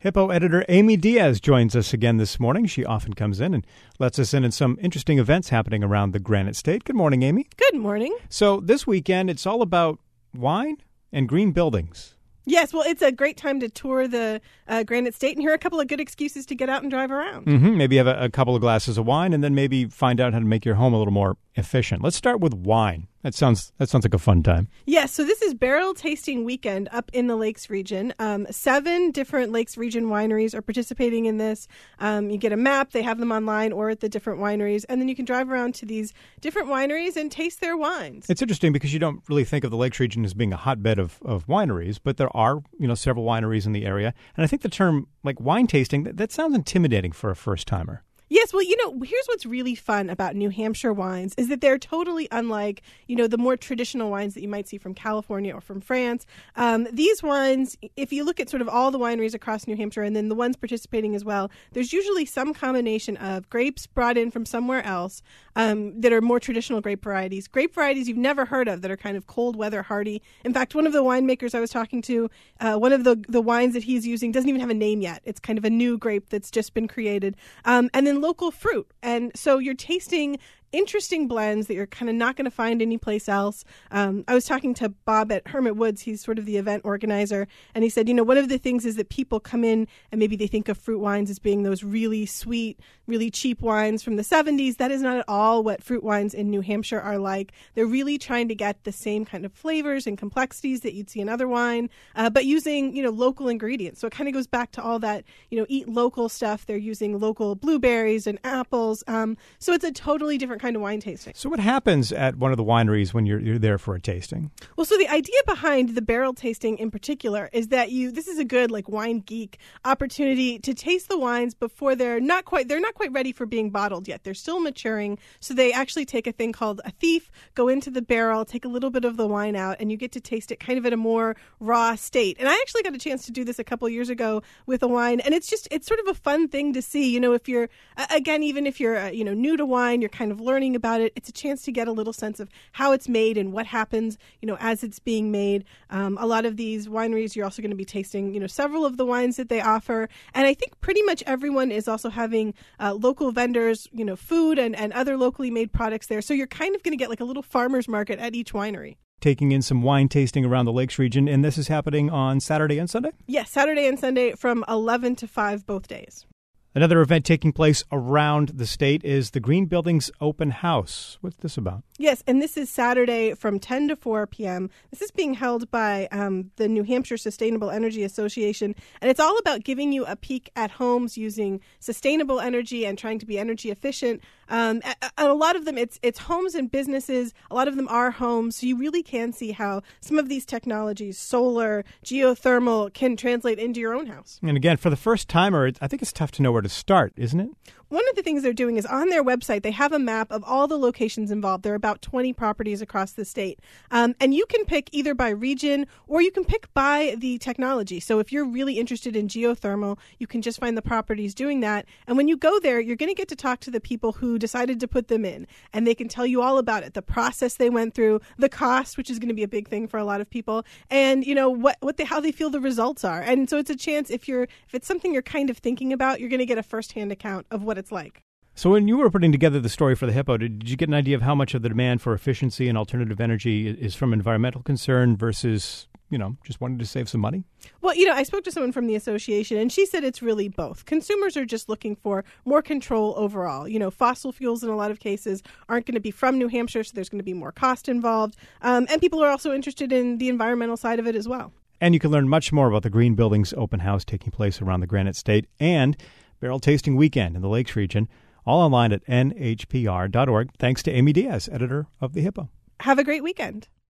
Hippo editor Amy Diaz joins us again this morning. She often comes in and lets us in some interesting events happening around the Granite State. Good morning, Amy. Good morning. So this weekend, it's all about wine and green buildings. Yes, well, it's a great time to tour the Granite State, and here are a couple of good excuses to get out and drive around. Maybe have a couple of glasses of wine, and then maybe find out how to make your home a little more efficient. Let's start with wine. That sounds like a fun time. Yes, so this is Barrel Tasting Weekend up in the Lakes region. 7 different Lakes region wineries are participating in this. You get a map. They have them online or at the different wineries, and then you can drive around to these different wineries and taste their wines. It's interesting because you don't really think of the Lakes region as being a hotbed of wineries, but there are several wineries in the area. And I think the term like wine tasting, that sounds intimidating for a first-timer. Yes, well, here's what's really fun about New Hampshire wines is that they're totally unlike, the more traditional wines that you might see from California or from France. These wines, if you look at sort of all the wineries across New Hampshire and then the ones participating as well, there's usually some combination of grapes brought in from somewhere else that are more traditional grape varieties you've never heard of that are kind of cold weather hardy. In fact, one of the winemakers I was talking to, one of the wines that he's using doesn't even have a name yet. It's kind of a new grape that's just been created. And then local fruit. And so you're tasting interesting blends that you're kind of not going to find anyplace else. I was talking to Bob at Hermit Woods. He's sort of the event organizer. And he said, one of the things is that people come in and maybe they think of fruit wines as being those really sweet, really cheap wines from the 70s. That is not at all what fruit wines in New Hampshire are like. They're really trying to get the same kind of flavors and complexities that you'd see in other wine, but using, local ingredients. So it kind of goes back to all that, eat local stuff. They're using local blueberries and apples. So it's a totally different kind of wine tasting. So what happens at one of the wineries when you're there for a tasting? Well, so the idea behind the barrel tasting in particular is that this is a good wine geek opportunity to taste the wines before they're not quite ready for being bottled yet. They're still maturing. So they actually take a thing called a thief, go into the barrel, take a little bit of the wine out, and you get to taste it kind of at a more raw state. And I actually got a chance to do this a couple years ago with a wine, and it's sort of a fun thing to see. If you're even if you're new to wine, you're kind of learning about it. It's a chance to get a little sense of how it's made and what happens, as it's being made. A lot of these wineries, you're also going to be tasting, several of the wines that they offer. And I think pretty much everyone is also having local vendors, food and other locally made products there. So you're kind of going to get like a little farmer's market at each winery. Taking in some wine tasting around the Lakes region, and this is happening on Saturday and Sunday? Yes, Saturday and Sunday from 11 to 5 both days. Another event taking place around the state is the Green Buildings Open House. What's this about? Yes, and this is Saturday from 10 to 4 p.m. This is being held by the New Hampshire Sustainable Energy Association, and it's all about giving you a peek at homes using sustainable energy and trying to be energy efficient. And a lot of them, it's homes and businesses. A lot of them are homes, so you really can see how some of these technologies, solar, geothermal, can translate into your own house. And again, for the first timer, I think it's tough to know where to start, isn't it? One of the things they're doing is on their website, they have a map of all the locations involved. There are about 20 properties across the state. And you can pick either by region or you can pick by the technology. So if you're really interested in geothermal, you can just find the properties doing that. And when you go there, you're going to get to talk to the people who decided to put them in. And they can tell you all about it, the process they went through, the cost, which is going to be a big thing for a lot of people, and how they feel the results are. And so it's a chance, if it's something you're kind of thinking about, you're going to get a firsthand account of what it's like. So when you were putting together the story for the Hippo, did you get an idea of how much of the demand for efficiency and alternative energy is from environmental concern versus, just wanting to save some money? Well, I spoke to someone from the association, and she said it's really both. Consumers are just looking for more control overall. Fossil fuels in a lot of cases aren't going to be from New Hampshire, so there's going to be more cost involved. And people are also interested in the environmental side of it as well. And you can learn much more about the Green Buildings Open House taking place around the Granite State and Barrel Tasting Weekend in the Lakes region, all online at nhpr.org. Thanks to Amy Diaz, editor of The Hippo. Have a great weekend.